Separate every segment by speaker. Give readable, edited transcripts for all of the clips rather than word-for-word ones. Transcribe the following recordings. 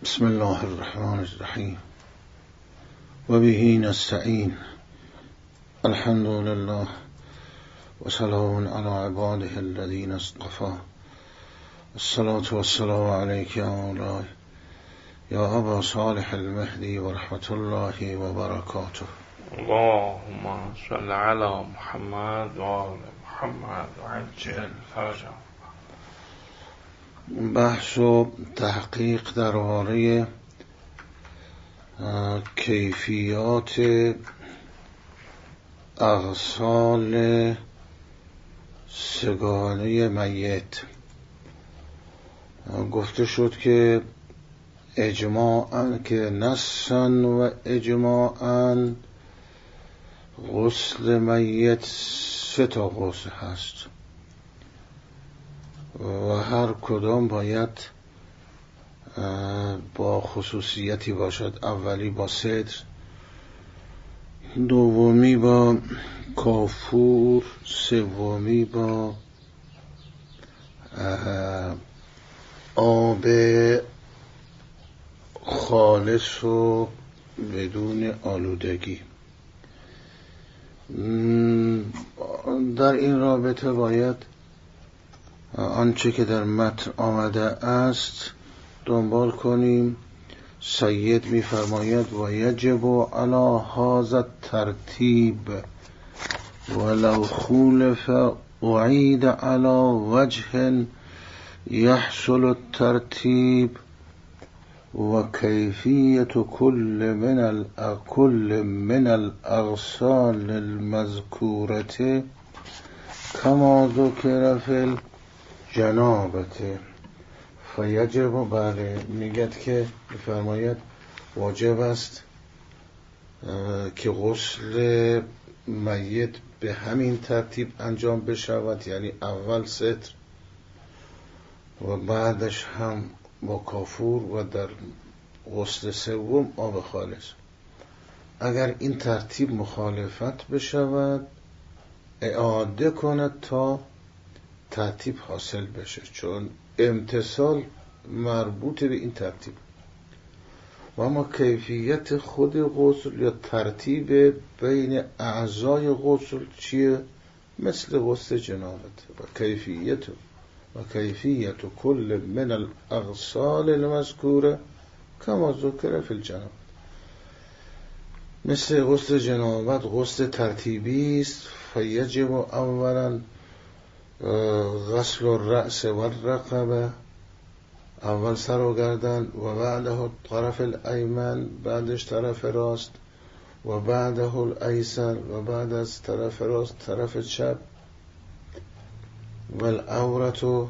Speaker 1: بسم الله الرحمن الرحیم و به نستعین. الحمد لله و سلام علی عباده الذین اصطفى. الصلاة والسلام علیک یا مولاي یا ابا صالح المهدی و رحمت الله و برکاته.
Speaker 2: اللهم صل علی محمد و آل محمد و عجل فرجهم.
Speaker 1: بحث و تحقیق درباره کیفیات اغسال سگانه میت. گفته شد که اجماعاً که نصاً و اجماعاً غسل میت 3 غسل هست و هر کدام باید با خصوصیتی باشد. اولی با صدر، دومی با کافور، سومی با آب خالص و بدون آلودگی. در این رابطه باید آنچه که در متن آمده است دنبال کنیم. سید می‌فرماید و یجب علی هذا الترتیب ولو خولف اعید علی وجه یحصل الترتیب و کیفیت کل من الاغسال المذکورة کما ذکر فی الجنابة فیجب. بله، میگد که میفرماید واجب است که غسل میت به همین ترتیب انجام بشود، یعنی اول ستر و بعدش هم با کافور و در غسل سوم آب خالص. اگر این ترتیب مخالفت بشود اعاده کند تا ترتیب حاصل بشه، چون امتثال مربوط به این ترتیب. و اما کیفیت خود غسل یا ترتیب بین اعضای غسل چیه؟ مثل غسل جنابت. و کیفیت کل من الاغسال المذکوره کما ذکر فی الجنابت. مثل غسل جنابت غسل ترتیبی است. فیجب اولا غسل الرأس و الرقبه، اول سر و گردن، و بعده طرف الایمن، بعدش طرف راست، و بعده الایسر، و بعد از طرف راست طرف چپ، و العورت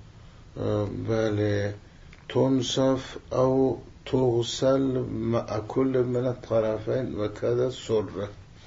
Speaker 1: بله تنصف او تغسل مع کل من الطرفین و کذا سره.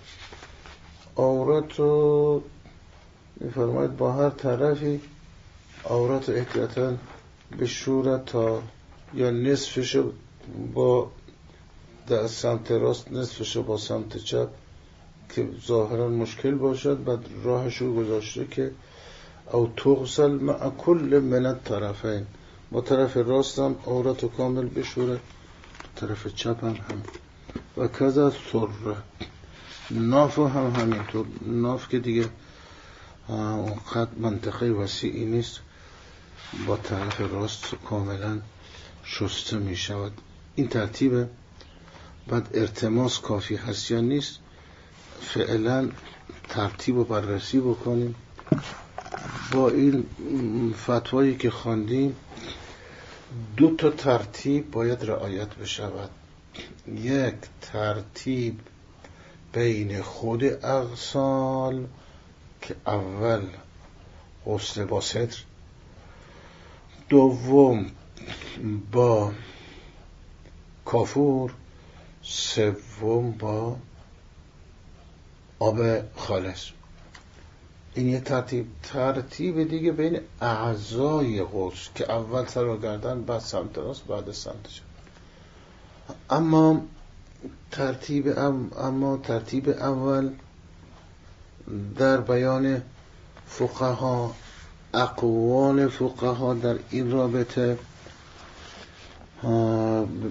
Speaker 1: عورت رو میفرماید با هر طرفی عورت احتیاطاً به شورت تا یا نصفشو با در سمت راست، نصفشو با سمت چپ که ظاهرا مشکل باشد. بعد راهشو گذاشته که او تغسل مع کل من الطرفین، با طرف راست هم عورتو کامل بشوره، طرف چپ هم و کذا سره. ناف هم همینطور. ناف که دیگه اونقدر منطقه وسیعی نیست، با طرف راست کاملا شسته می شود. این ترتیبه. بعد ارتماس کافی هست یا نیست، فعلا ترتیب رو بررسی بکنیم. با این فتوایی که خواندیم 2 ترتیب باید رعایت بشود. یک ترتیب بین خود اغسال که اول غسل با صدر، دوم با کافور، سوم با آب خالص. این یه ترتیب دیگه بین اعضای غسل که اول سر و گردن، بعد سمت راست، بعد سمت چپ. اما ترتیب اول در بیان فقها، اقوال فقها در این رابطه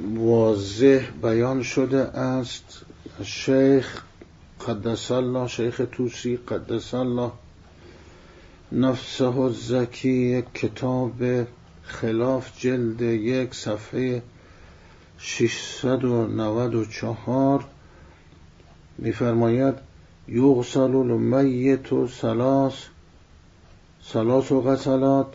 Speaker 1: واضح بیان شده است. شیخ قدس الله، شیخ توسی قدس الله نفسه الزکی، یک کتاب خلاف جلد 1 صفحه 694 می‌فرماید یغسل المیت ثلاث غسلات،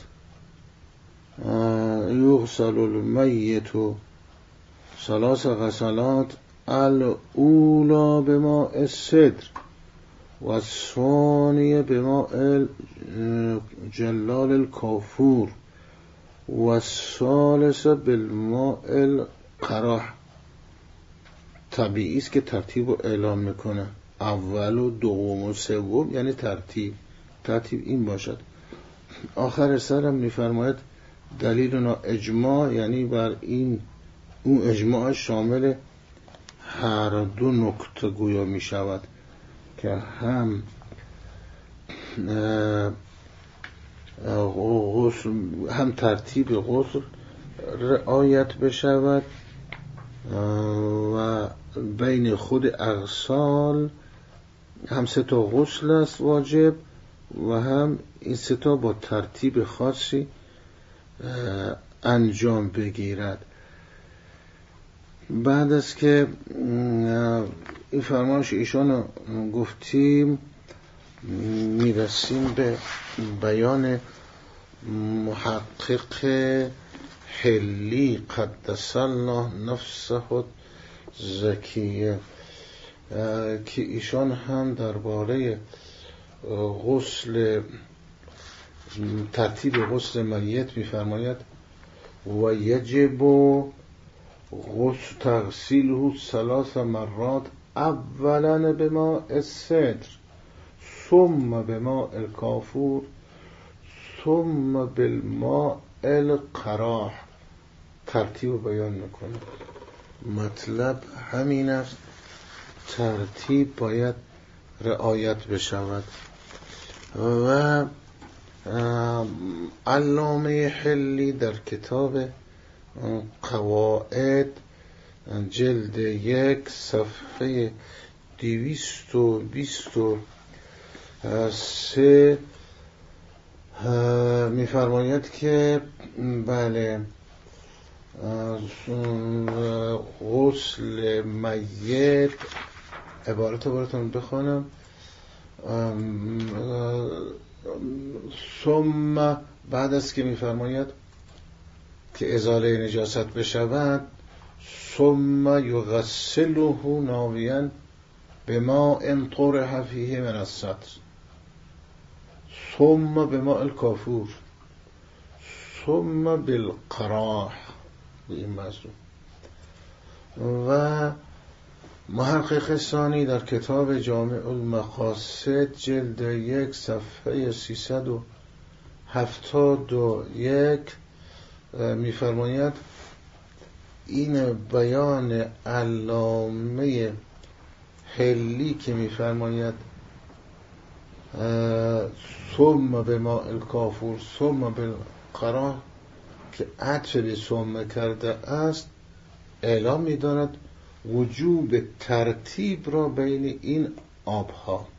Speaker 1: یغسل المیت ثلاث غسلات، الاولی بماء السدر و الثانیه بماء جلال الکافور و الثالثه بالماء القراح. طبیعی است که ترتیب رو اعلام میکنه، اول و دوم و سوم، یعنی ترتیب این باشد. آخر سرم میفرماید دلیلنا اجماع، یعنی بر این اون اجماع شامل هر دو نکته گویا می شود که هم غسل، هم ترتیب غسل رعایت بشود و بین خود اغسال هم 3 غسل است واجب و هم این 3 با ترتیب خاصی انجام بگیرد. بعد از که این فرمایش ایشان گفتیم میرسیم به بیان محقق حلی قدس الله نفسه زکیه که ایشان هم درباره غسل، ترتیب غسل میت میفرماید و یجب غسل تغسیله 3 مرات، اولا بماء السدر ثم بماء الکافور ثم بالماء القراح. ترتیب بیان میکنه. مطلب همین است، ترتیب باید رعایت بشود. و علامه حلی در کتاب قواعد جلد 1 صفحه 223 میفرماید که بله غسل میت، عبارت براتون بخونم، ثم بعد از که میفرماید که ازاله نجاست بشود، ثم یغسله ناویاً بماء طرح فیه من السطر ثم بماء الکافور ثم بالقراح، به این موضوع. و محقق ثانی در کتاب جامع المقاصد جلد 1 صفحه 371 میفرماید این بیان علامه حلی که میفرماید ثم بماء الکافور ثم بالقراح که عطف به ثم کرده است، اعلام می‌داند وجوب ترتیب را بین این آبها،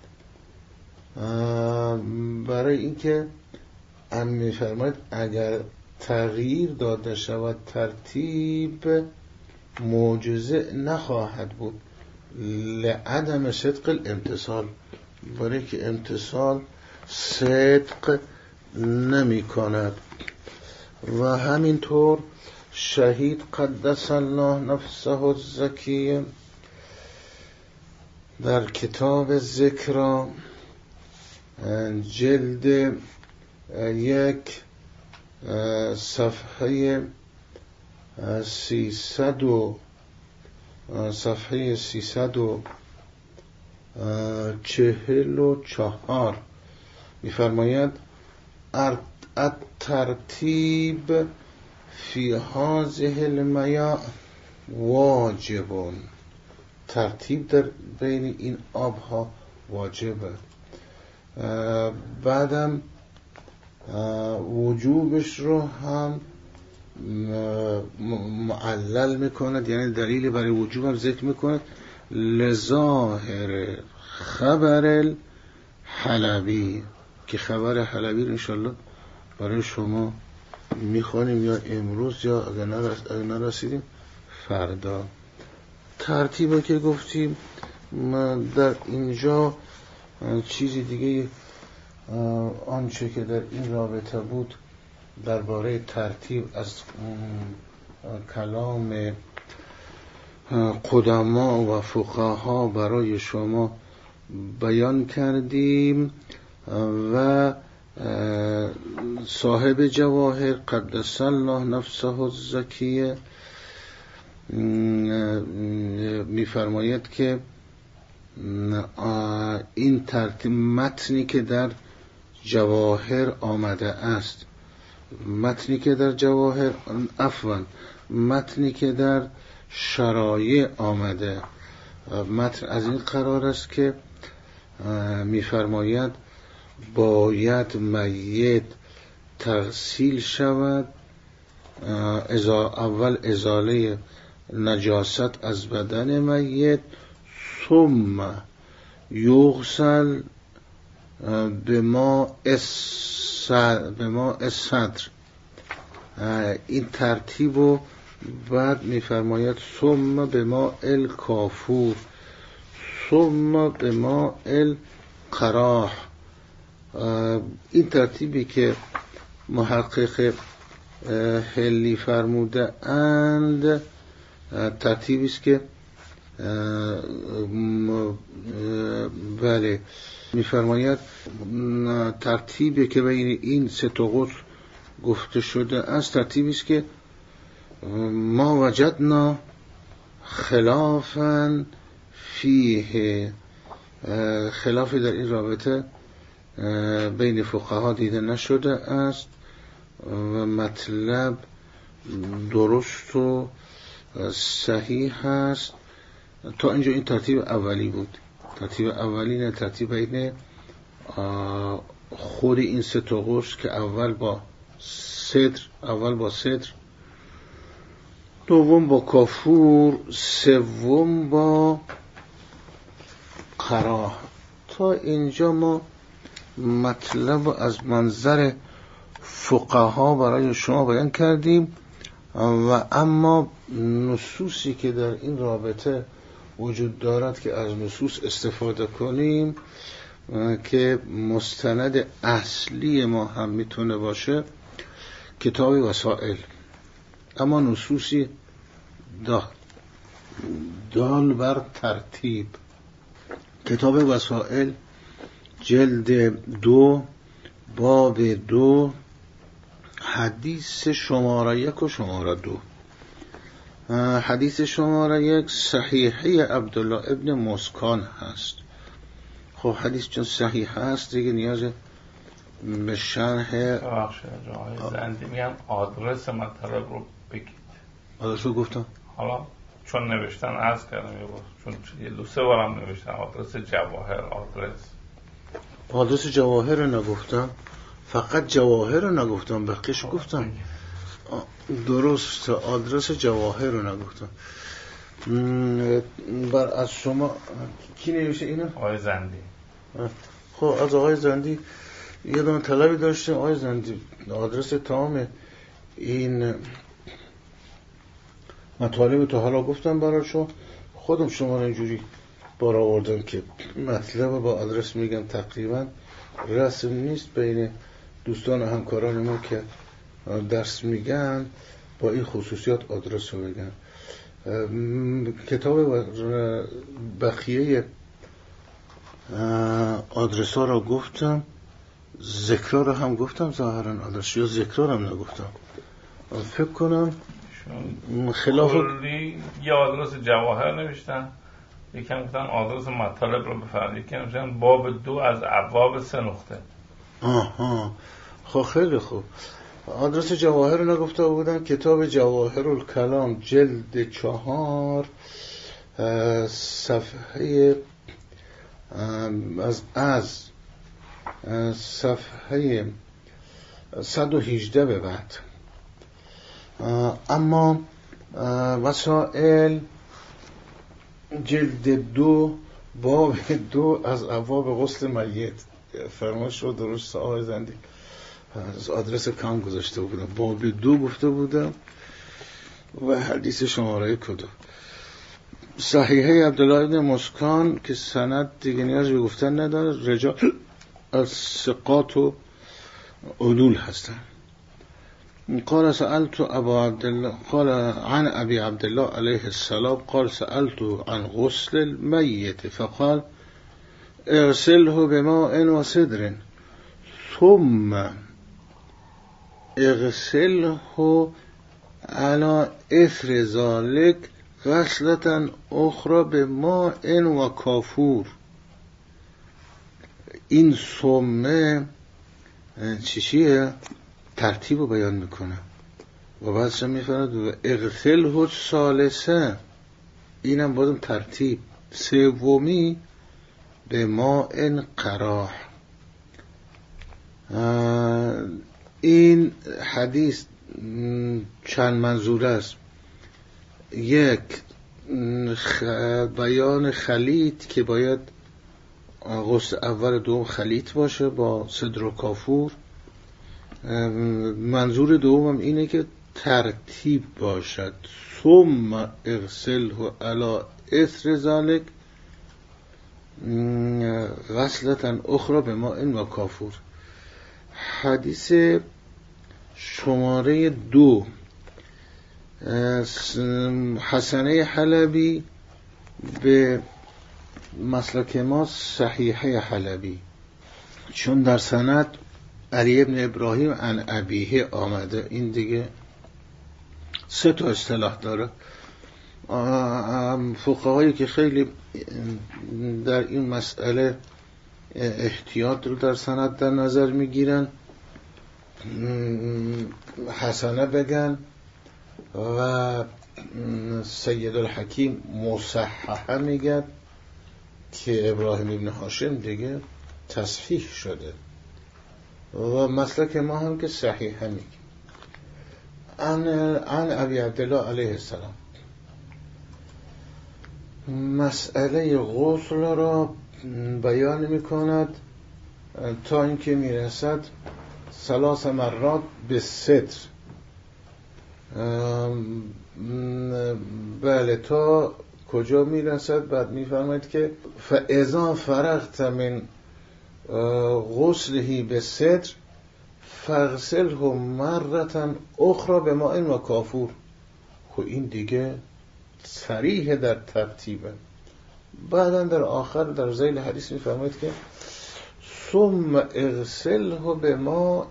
Speaker 1: برای اینکه می‌فرماید اگر تغییر داده شود ترتیب معجزه نخواهد بود، لعدم صدق الامتصال، برای که امتصال صدق نمی کند. و همینطور شهید قدس الله نفسه الزکیه در کتاب ذکر جلد 1 صفحه 344 می‌فرماید الترتیب فی هذه المیاء واجب، ترتیب در بین این آبها واجبه. بعدم وجوبش رو هم معلل میکند، یعنی دلیلی برای وجوب هم ذکر میکند. لظاهر خبر الحلبی، که خبر حلبی رو انشالله برای شما میخوانیم، یا امروز یا اگر نرسیدیم فردا. ترتیبی که گفتیم در اینجا چیزی دیگه آنچه که در این رابطه بود درباره ترتیب از کلام قدما و فقها برای شما بیان کردیم و صاحب جواهر قدس الله نفسه الزکیه می‌فرماید که این ترتیب متنی که در جواهر آمده است، متنی که در جواهر متنی که در شرایع آمده، متن از این قرار است که می‌فرماید باید میت تغسیل شود، اول ازاله نجاست از بدن میت، ثم یغسل به ماء الصدر. این ترتیب رو بعد میفرماید ثم به ماء الکافور، ثم به ماء القراح. این ترتیبی که محقق حلی فرموده اند ترتیبی است که بله میفرماید ترتیبی که بین این سه تا قطر گفته شده است ترتیبی است که ما وجدنا خلافا فیه، خلافی در این رابطه بین فقها دیده نشده است و مطلب درست و صحیح است. تا اینجا این ترتیب اولی بود. ترتیب اولی نه ترتیب بین خود این سه تا قرص که اول با صدر، دوم با کافور، سوم با قراح. تا اینجا ما مطلب از منظر فقها برای شما بیان کردیم و اما نصوصی که در این رابطه وجود دارد که از نصوص استفاده کنیم که مستند اصلی ما هم میتونه باشه کتاب وسائل، اما نصوصی دال بر ترتیب. کتاب وسائل جلد 2 باب 2 حدیث شماره 1 و شماره 2. حدیث شماره 1 صحیحه عبدالله ابن مسکان هست. خب حدیث چون صحیح هست دیگه نیاز به شرح
Speaker 2: زنده میگن آدرس مطلب رو بگید.
Speaker 1: آدرس رو گفتم؟
Speaker 2: حالا چون نوشتن عرض کردم چون یه دو سه بارم نوشتن آدرس جواهر، آدرس
Speaker 1: جواهر رو نگفتم، فقط جواهر رو نگفتم، بقیش گفتم. درست، آدرس جواهر رو نگفتم. بر از شما کی نوشته اینو؟
Speaker 2: آقای زندی.
Speaker 1: خب از آقای زندی یه دونه طلبی داشتیم. آقای زندی آدرس تمام این مطالب تو حالا گفتم براشون، خودم شما رو اینجوری بار آوردم که مطلب با آدرس میگم. تقریبا رسم نیست بین دوستان و همکاران ما که درس میگن با این خصوصیات آدرس رو بگن. کتاب بقیه آدرس ها رو گفتم، ذکرها رو هم گفتم، ظاهرا آدرس یا ذکرها رو هم نگفتم. فکر کنم خلاف
Speaker 2: یه آدرس جواهر نوشتن، یکم گفتن آدرس مطالب رو بفرمایید، یکم نوشتن باب 2 از ابواب 3 نقطه.
Speaker 1: خب خیلی خوب. آدرس جواهر رو نگفته بودن. کتاب جواهر الکلام جلد 4 صفحه از صفحه 118 به بعد اما مسائل جلد 2 باب 2 از ابواب غسل میت فرمایش رو درست آقای زندی از آدرس کام گذاشته بودم. باب 2 گفته بودم و حدیث شماره کدو صحیحه عبدالله بن مسکان که سند دیگه نیاز به گفتن نداره، رجال از ثقات و عدول هستن. قال سألت ابا عبدالله قال عن ابي عبدالله علیه السلام قال سألت عن غسل المیت فقال اغسله بماء وسدر ثم اغسله على اثر ذلك غسلة اخرى بماء و کافور. این ثم چیه؟ ترتیب رو بیان میکنه و بعدش میفرد و اغسله ثالثه، اینم بازم ترتیب. سومی به ماء قراح. این حدیث چند منظور است. یک، بیان خلیط که باید غسل اول دوم خلیط باشه با سدر و کافور. منظور دوم اینه که ترتیب باشد. ثم اغسله علی اثر ذلك غسلة اخرى بماء و کافور. حدیث شماره 2 حسنه حلبی به مسلک ما صحیحه حلبی، چون در سند علی ابن ابراهیم عن ابیه آمده. این دیگه 3 تا اصطلاح داره. فقهایی که خیلی در این مسئله احتیاط رو در سند در نظر میگیرن حسنه بگن و سید الحکیم مصححه میگن که ابراهیم ابن هاشم دیگه تصحیح شده و مسلک ما هم که صحیحه میگه. عن ابی عبدالله علیه السلام مسئله غسل را بیان میکند تا اینکه میرسد 3 مرات به ستر. بله، تا کجا میرسد؟ بعد میفرماید که فاذا فرغت من غسله به ستر فاغسله مرة اخرى بماء و کافور. خب این دیگه صریح در ترتیبه. بعدا در آخر در ذیل حدیث میفرماید که ثم اغسله بماء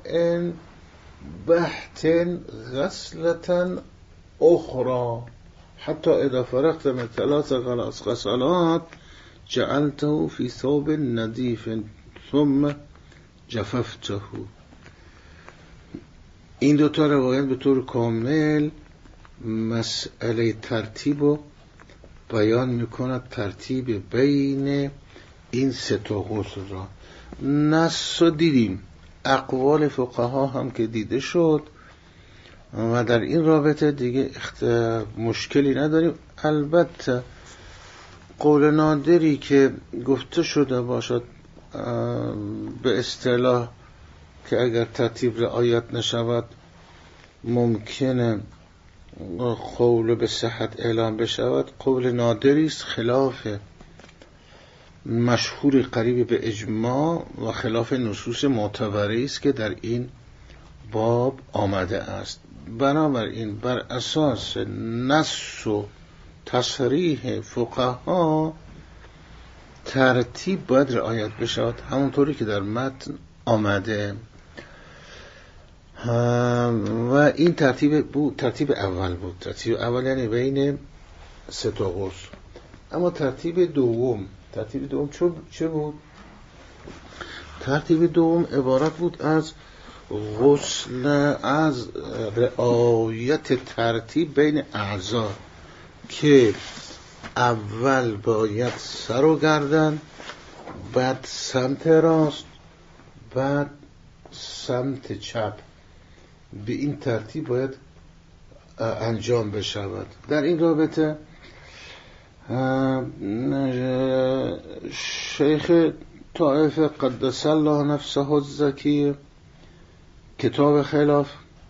Speaker 1: بحت غسلة اخرى حتی اذا فرغت من 3 غسلات جعلته في ثوب نظيف ثم جففته. این 2 تا روایت به طور کامل مسئله ترتیب رو بیان میکند، ترتیب بین این 3 تا غسل را. نص رو دیدیم، اقوال فقها هم که دیده شد و در این رابطه دیگه مشکلی نداریم. البته قول نادری که گفته شده باشد به اصطلاح که اگر ترتیب رعایت نشود ممکنه قول به صحت اعلام بشود، قول نادری است، خلاف مشهور قریب به اجماع و خلاف نصوص معتبری است که در این باب آمده است. بنابراین بر اساس نص و تصریح فقها ترتیب باید رعایت بشود همونطوری که در متن آمده و این ترتیب اول بود. ترتیب اول یعنی بین 3 تا غسل. اما ترتیب دوم چه بود؟ ترتیب دوم عبارت بود از غسل، از رعایت ترتیب بین اعضا که اول باید سر و گردن، بعد سمت راست، بعد سمت چپ. به این ترتیب باید انجام بشود. در این رابطه شیخ طائفه قدس الله نفسه الزکی کتاب خلاف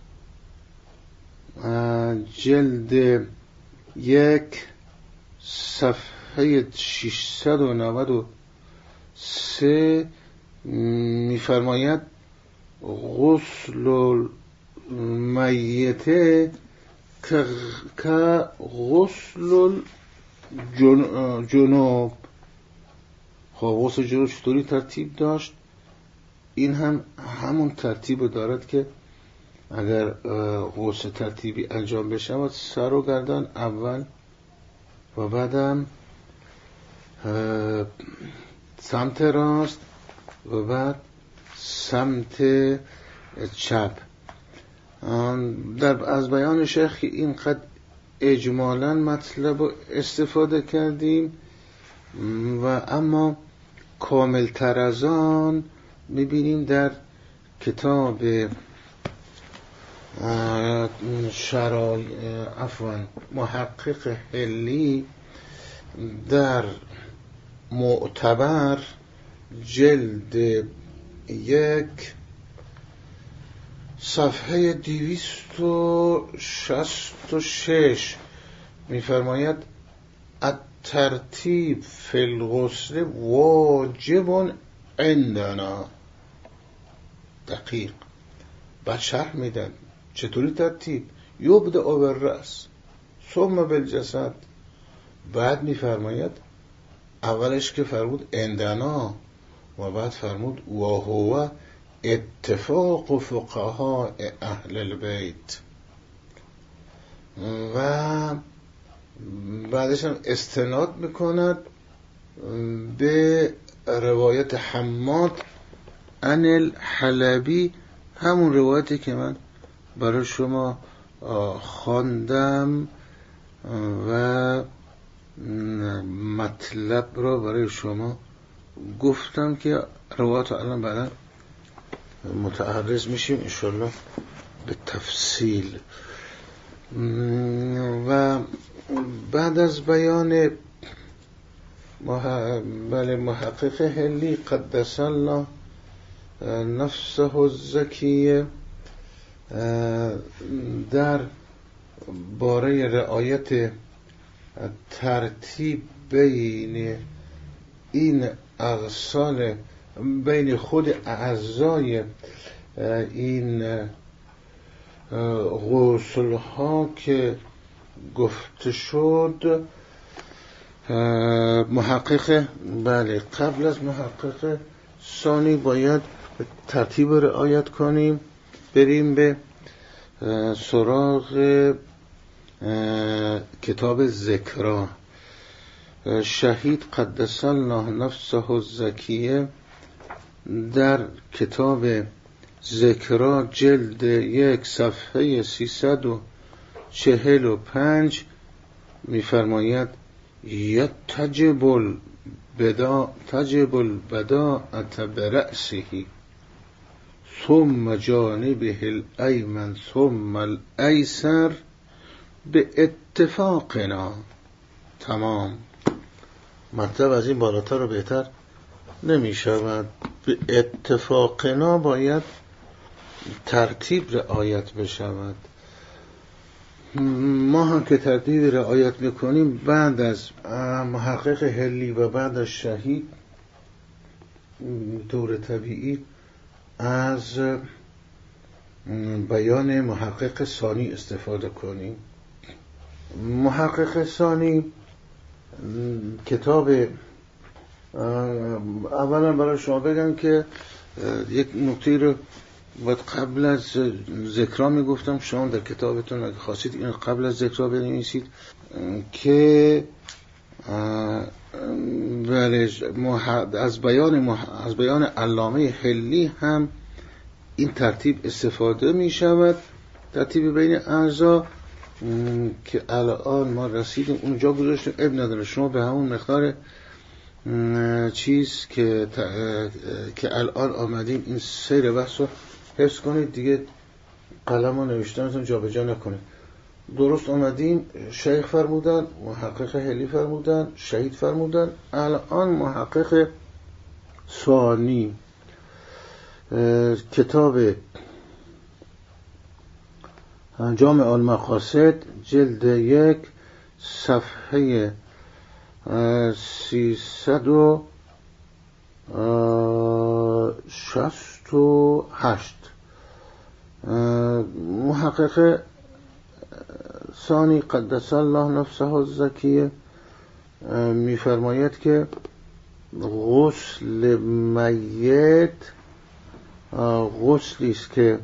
Speaker 1: جلد 1 صفحه 693 می‌فرماید غسل المیت که غسل جنوب. خب غسل جنوب چطوری ترتیب داشت؟ این هم همون ترتیب دارد که اگر غسل ترتیبی انجام بشه سر و گردن اول و بعدم سمت راست و بعد سمت چپ. از بیان شیخ اینقدر اجمالاً مطلب رو استفاده کردیم و اما کامل تر از آن میبینیم در کتاب محقق حلی در معتبر جلد 1 صفحه 266 می‌فرماید الترتیب فی الغسل واجب عندنا. دقیق بعد شرح میدن چطوری ترتیب. یبدأ بالرأس ثم بالجسد. بعد می‌فرماید اولش که فرمود عندنا و بعد فرمود و هو اتفاق فقهاء اهل البیت و بعدش هم استناد میکند به روایت حماد عن الحلبی، همون روایتی که من برای شما خواندم و مطلب را برای شما گفتم که روایت الان بعدا متعرض میشیم انشالله به تفصیل. و بعد از بیان محقق حلی قدس الله نفسه الزکیه در باره رعایت ترتیب بین این اغسال بین خود اعضای این غسل ها که گفته شد محقق قبل از محقق ثانی باید ترتیب رعایت کنیم. بریم به سراغ کتاب ذکرا. شهید قدس الله نفسه الزکیه در کتاب ذکرا جلد 1 صفحه 345 می‌فرماید تجب البداءة برأسه ثم جانبه الایمن ثم الایسر به اتفاقنا. تمام. مطلب از این بالاتر و بهتر نمی شود. به اتفاقنا باید ترتیب رعایت بشود. ما هم که ترتیب رعایت میکنیم بعد از محقق حلی و بعد از شهید طور طبیعی از بیان محقق ثانی استفاده کنیم. محقق ثانی کتاب اولا برای شما بگم که یک نکته رو باید قبل از ذکرا میگفتم، شما در کتابتون اگه خواستید این قبل از ذکرا بنویسید که از بیان علامه حلی هم این ترتیب استفاده می شود، ترتیب بین اعضا که الان ما رسیدیم اونجا گذاشتیم. اب نداره، شما به همون مقدار چیز که الان آمدیم این سیر بحث رو حفظ کنید دیگه، قلم و نوشتنتون جا به جا نکنید. درست آمدیم شیخ فرمودن، محقق هلی فرمودن، شهید فرمودن. الان محقق ثانی کتاب جامع المقاصد جلد 1 صفحه 368 محقق ثانی قدس الله نفسه الزکیه می‌فرماید که غسل میت غسلی است که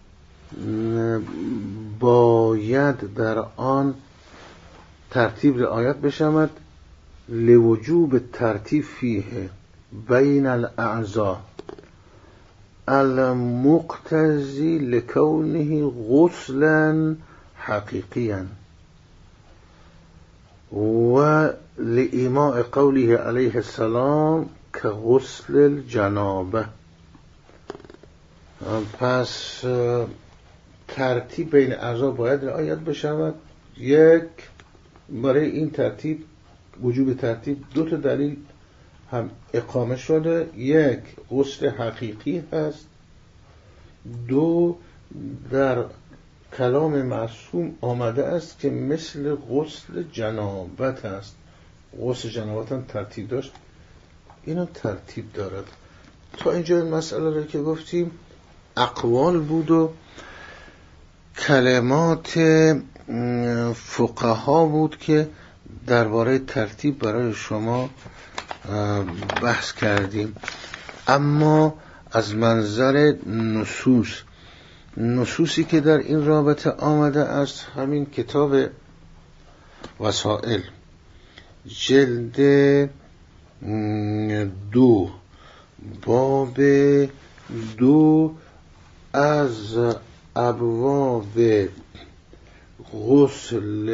Speaker 1: باید در آن ترتیب رعایت بشود لوجوب ترتیب فیه بین الاعضاء المقتضی لکونه غسلا حقیقیا و لإیماء قوله علیه السلام که غسل الجنابه. پس ترتیب بین اعضا باید رعایت بشود. یک، برای این ترتیب وجوب ترتیب 2 تا دلیل هم اقامه شده. یک، غسل حقیقی هست. 2، در کلام معصوم آمده است که مثل غسل جنابت است. غسل جنابت هم ترتیب داشت، اینا ترتیب دارد. تا اینجا این مسئله رو که گفتیم اقوال بود و کلمات فقها بود که درباره ترتیب برای شما بحث کردیم. اما از منظر نصوصی که در این رابطه آمده است، همین کتاب وسائل جلد 2 باب 2 از ابواب غسل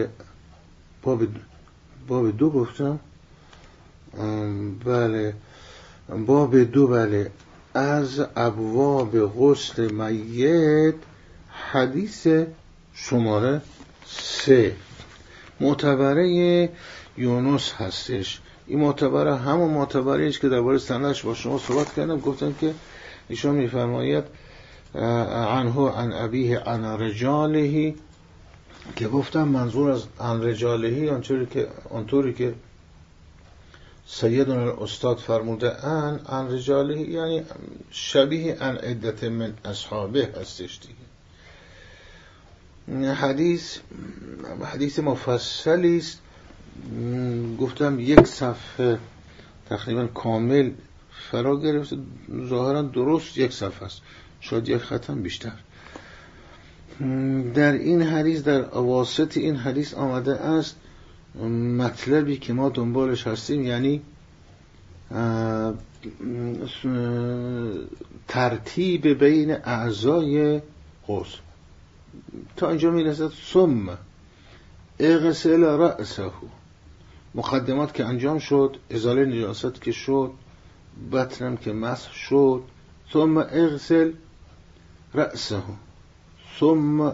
Speaker 1: باب 2 گفتم؟ بله باب 2 بله از ابواب غسل میت حدیث شماره 3 معتبره یونس هستش. این معتبره همون معتبره است که درباره سندش با شما صحبت کردم. گفتم که ایشون میفرماید عنه عن ابیه عن رجاله، که گفتم منظور از عن رجاله آنطوری که سیدنا الاستاد فرموده عن رجاله، یعنی شبیه عن عدت من اصحابه هستش دیگه. حدیث مفصلی است. گفتم 1 صفحه تقریبا کامل فرا گرفته، ظاهرا درست 1 صفحه است، شاید 1 خط هم بیشتر. در این حدیث، در اواسط این حدیث آمده است مطلبی که ما دنبالش هستیم، یعنی ترتیب بین اعضای غسل. تا اینجا میرسد ثم اغسل رأسه، مقدمات که انجام شد، ازاله نجاست که شد، بطنم که مسح شد. ثم اغسل رأسه ثم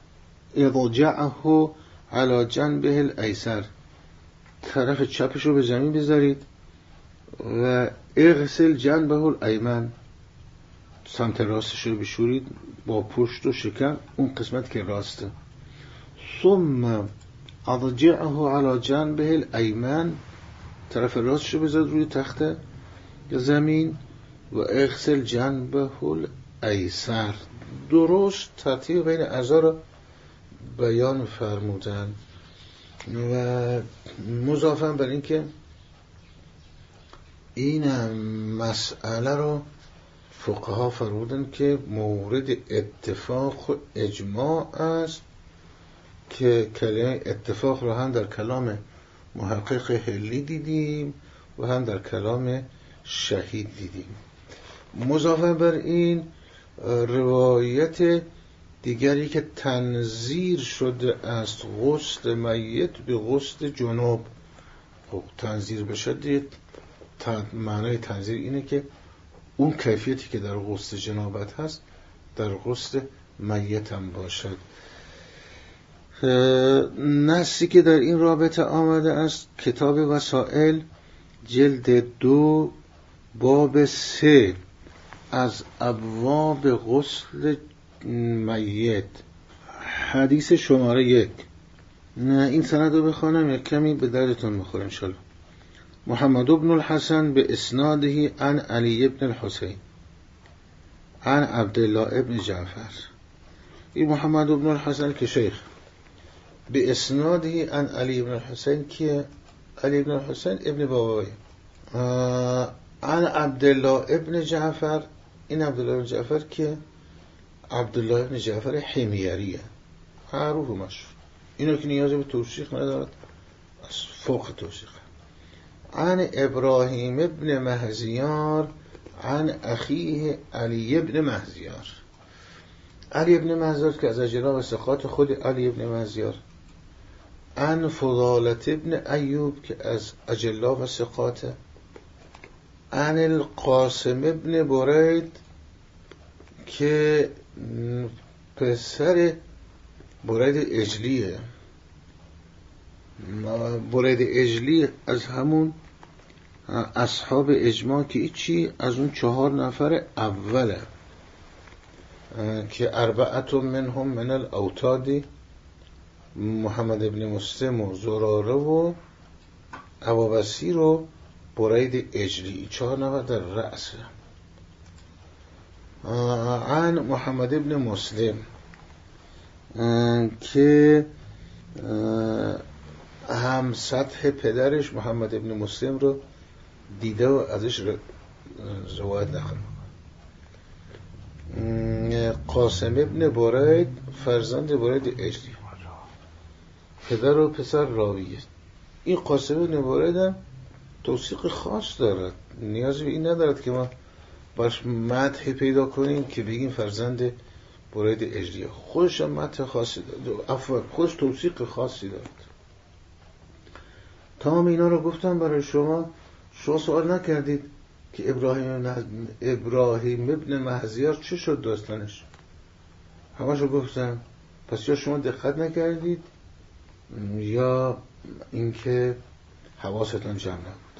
Speaker 1: اضجعه على جنبه الایسر، طرف چپشو به زمین بذارید و اغسل جنبه الایمن، سمت راستش رو بشورید با پشت و شکم، اون قسمت که راسته. ثم اضجعه على جنبه الایمن، طرف راستش رو بذارید روی تخت زمین و اغسل جنبه الایسر. درست ترتیب بین اعضا را بیان فرمودن. و مضافاً بر این که این مسئله رو فقها فرمودن که مورد اتفاق و اجماع است، که کلمه اتفاق رو هم در کلام محقق هلی دیدیم و هم در کلام شهید دیدیم. مضافاً بر این روایت دیگری که تنظیر شده است غسل میت به غسل جنوب. تنظیر بشه دید، معنای تنظیر اینه که اون کیفیتی که در غسل جنابت هست در غسل میت هم باشد. نصی که در این رابطه آمده است کتاب وسائل جلد 2 باب 3 از ابواب غسل میت، حدیث شماره 1. این سند رو بخوانم یک کمی به دردتون میخوره انشالله. محمد بن الحسن به اسناده عن علی بن الحسین عن عبدالله ابن جعفر. این محمد بن الحسن که شیخ به اسناده عن علی بن الحسین که علی بن الحسین ابن بابای عن عبدالله ابن جعفر. این عبدالله ابن جعفر که عبدالله ابن جعفر حمیریه، معروف و مشهور، اینو که نیازی به توصیح ندارد، از فوق توصیح. عن ابراهیم ابن مهزیار عن اخیه علی ابن مهزیار. علی ابن مهزیار که از اجلا و ثقات خود علی ابن مهزیار. عن فضالت ابن ایوب که از اجلا و ثقات. عن القاسم ابن برید که پسر برید اجلیه. برید اجلی از همون اصحاب اجماع که ایچی از اون 4 نفر اوله که 4 منهم من الاوتادی، محمد ابن مسلم و زراره و ابوبصیر و برید اجلی، 4 نفر در رأس. عن محمد ابن مسلم که هم سطح پدرش محمد ابن مسلم رو دیده و ازش روایت نقل می‌کنه. قاسم ابن برید فرزند برید اجلی، پدر و پسر راویه. این قاسم ابن برید هم توثیق خاص دارد، نیازی به این ندارد که ما باش مدح پیدا کنیم که بگیم فرزند برید اجلیه. خودش هم مدح خاصی دارد، خودش توثیق خاصی دارد. تمام اینا رو گفتم برای شما سوال نکردید که ابراهیم ابن مهزیار چه شد داستانش؟ همش رو گفتم. پس یا شما دقت نکردید یا اینکه حواستون جمع نبود.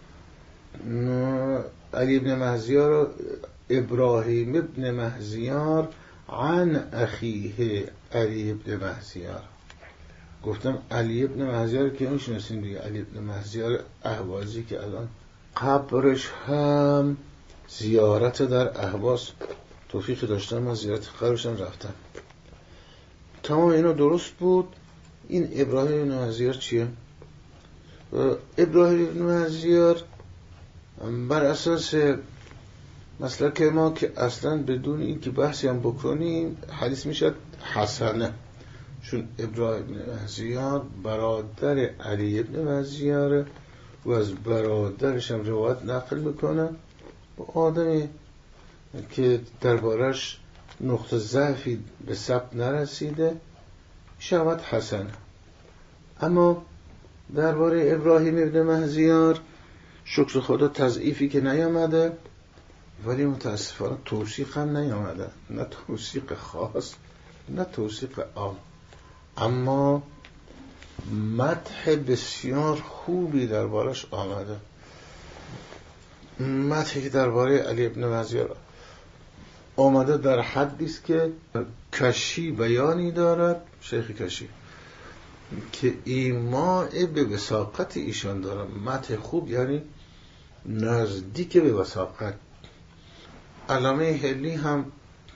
Speaker 1: علی ابن مهزیار، ابراهیم ابن مهزیار عن اخیه علی ابن مهزیار. گفتم علی ابن مهزیار که میشناسین دیگه، علی ابن مهزیار اهوازی که الان قبرش هم زیارت در اهواز توفیق داشتم، من زیارت قبرش هم رفتم. تمام اینا درست بود. این ابراهیم ابن مهزیار چیه؟ ابراهیم ابن مهزیار بر اساس مسلک ما که اصلا بدون این که بحثی هم بکنیم حدیث میشد حسنه، چون ابراهیم ابن مهزیار برادر علی ابن مهزیار و از برادرش هم روایت نقل میکنه با آدمی که دربارش نقطه ضعفی به ثبت نرسیده، شود حسنه. اما درباره ابراهیم ابن مهزیار شکر خدا تضعیفی که نیامده، ولی متاسفانه توثیق هم نیامده، نه توثیق خاص نه توثیق عام، اما مدح بسیار خوبی دربارش آمده. مدحی که درباره علی ابن مهزیار آمده در حدی است که کشی بیانی دارد، شیخ کشی، که ایماء به وثاقت ایشان دارد. مدح خوب یعنی نزدیک به وثاقت. علامه حلی هم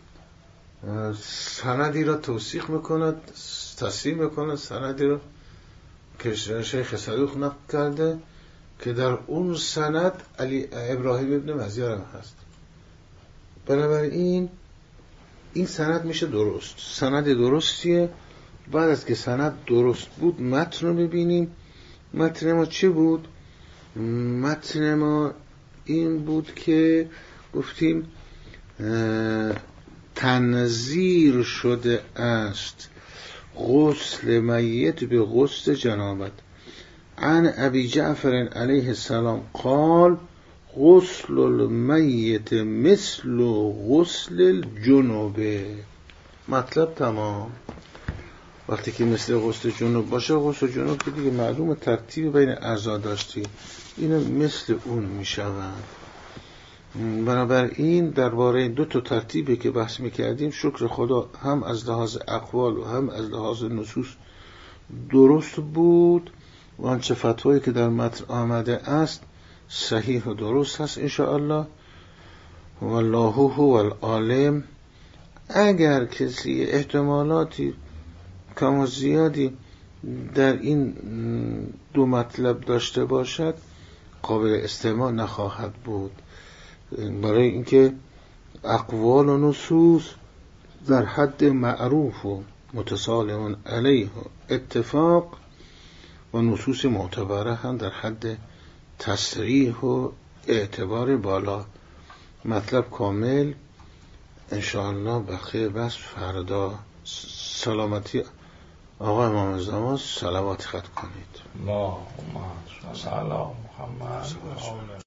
Speaker 1: سندی را توثیق میکند، تصحیح میکند، سندی را که شیخ صدوق نقل کرده که در اون سند علی ابراهیم ابن مهزیار هم هست. بنابراین این سند میشه درست، سند درستیه. بعد از که سند درست بود متن رو ببینیم. متن ما چه بود؟ متن ما این بود که گفتیم تنظیر شده است غسل میت به غسل جنابت. عن ابی جعفر علیه السلام قال غسل المیت مثل غسل الجنوب. مطلب تمام. وقتی که مثل غسل جنوب باشه، غسل جنوب که دیگه معلومه ترتیب بین اعضا داشتی، اینو مثل اون میشوند. بنابراین درباره دو تا ترتیبی که بحث میکردیم شکر خدا هم از لحاظ اقوال و هم از لحاظ نصوص درست بود و آنچه فتوایی که در متن آمده است صحیح و درست هست انشاءالله. والله هو العالم. اگر کسی احتمالاتی کم و زیادی در این دو مطلب داشته باشد قابل استماع نخواهد بود، برای اینکه اقوال و نصوص در حد معروف و متسالم علیه اتفاق و نصوص معتبره هم در حد تصریح و اعتبار بالا. مطلب کامل انشاءالله بقیه بس فردا. سلامتی آقا امام زمان، صلوات خط کنید.
Speaker 2: اللهم صل علی محمد.